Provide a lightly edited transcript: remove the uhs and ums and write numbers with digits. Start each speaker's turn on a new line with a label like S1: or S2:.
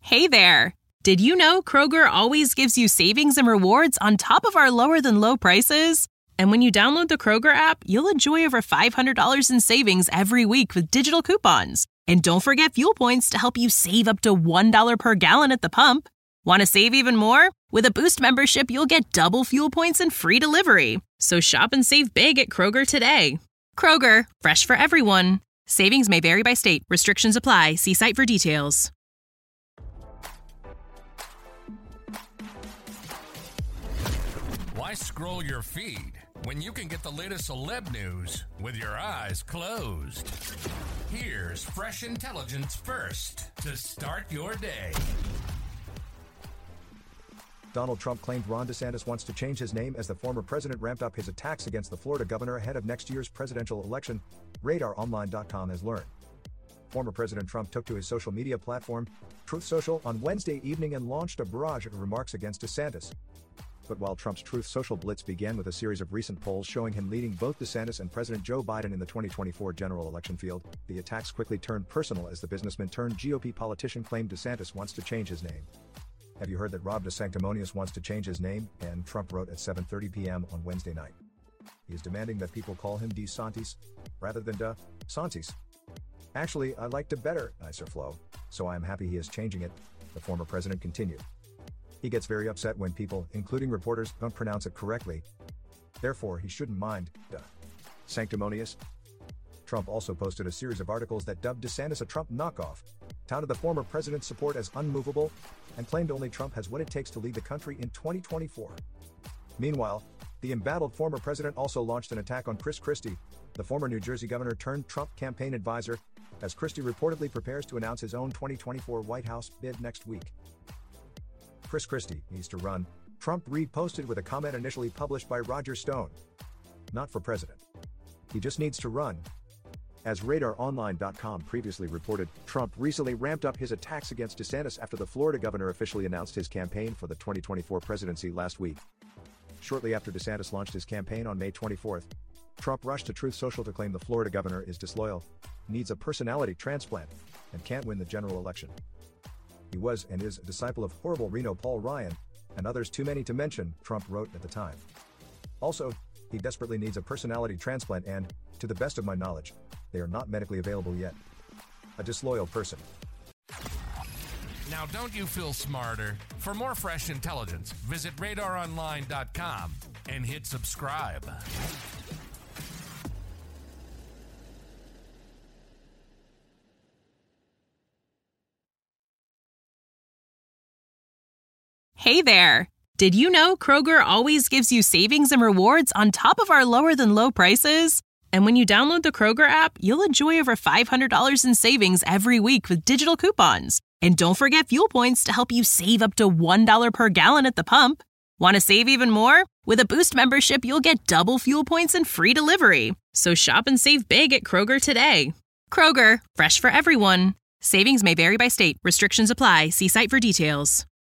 S1: Hey there! Did you know Kroger always gives you savings and rewards on top of our lower-than-low prices? And when you download the Kroger app, you'll enjoy over $500 in savings every week with digital coupons. And don't forget fuel points to help you save up to $1 per gallon at the pump. Want to save even more? With a Boost membership, you'll get double fuel points and free delivery. So shop and save big at Kroger today. Kroger, fresh for everyone. Savings may vary by state. Restrictions apply. See site for details.
S2: Why scroll your feed when you can get the latest celeb news with your eyes closed? Here's fresh intelligence first to start your day.
S3: Donald Trump claimed Ron DeSantis wants to change his name as the former president ramped up his attacks against the Florida governor ahead of next year's presidential election, RadarOnline.com has learned. Former President Trump took to his social media platform, Truth Social, on Wednesday evening and launched a barrage of remarks against DeSantis. But while Trump's Truth Social blitz began with a series of recent polls showing him leading both DeSantis and President Joe Biden in the 2024 general election field, the attacks quickly turned personal as the businessman-turned-GOP politician claimed DeSantis wants to change his name. Have you heard that Rob DeSanctimonious wants to change his name? And Trump wrote at 7:30 p.m. on Wednesday night. He is demanding that people call him DeSantis rather than DeSantis. Actually, I like the better, nicer flow, so I am happy he is changing it, the former president continued. He gets very upset when people, including reporters, don't pronounce it correctly. Therefore, he shouldn't mind DeSanctimonious. Trump also posted a series of articles that dubbed DeSantis a Trump knockoff, touted the former president's support as unmovable, and claimed only Trump has what it takes to lead the country in 2024. Meanwhile, the embattled former president also launched an attack on Chris Christie, the former New Jersey governor turned Trump campaign advisor, as Christie reportedly prepares to announce his own 2024 White House bid next week. Chris Christie needs to run, Trump reposted with a comment initially published by Roger Stone. Not for president. He just needs to run. As RadarOnline.com previously reported, Trump recently ramped up his attacks against DeSantis after the Florida governor officially announced his campaign for the 2024 presidency last week. Shortly after DeSantis launched his campaign on May 24th, Trump rushed to Truth Social to claim the Florida governor is disloyal, needs a personality transplant, and can't win the general election. He was and is a disciple of horrible Reno Paul Ryan, and others too many to mention, Trump wrote at the time. Also, he desperately needs a personality transplant and, to the best of my knowledge, they are not medically available yet. A disloyal person.
S2: Now don't you feel smarter? For more fresh intelligence, visit RadarOnline.com and hit subscribe.
S1: Hey there! Did you know Kroger always gives you savings and rewards on top of our lower-than-low prices? And when you download the Kroger app, you'll enjoy over $500 in savings every week with digital coupons. And don't forget fuel points to help you save up to $1 per gallon at the pump. Want to save even more? With a Boost membership, you'll get double fuel points and free delivery. So shop and save big at Kroger today. Kroger, fresh for everyone. Savings may vary by state. Restrictions apply. See site for details.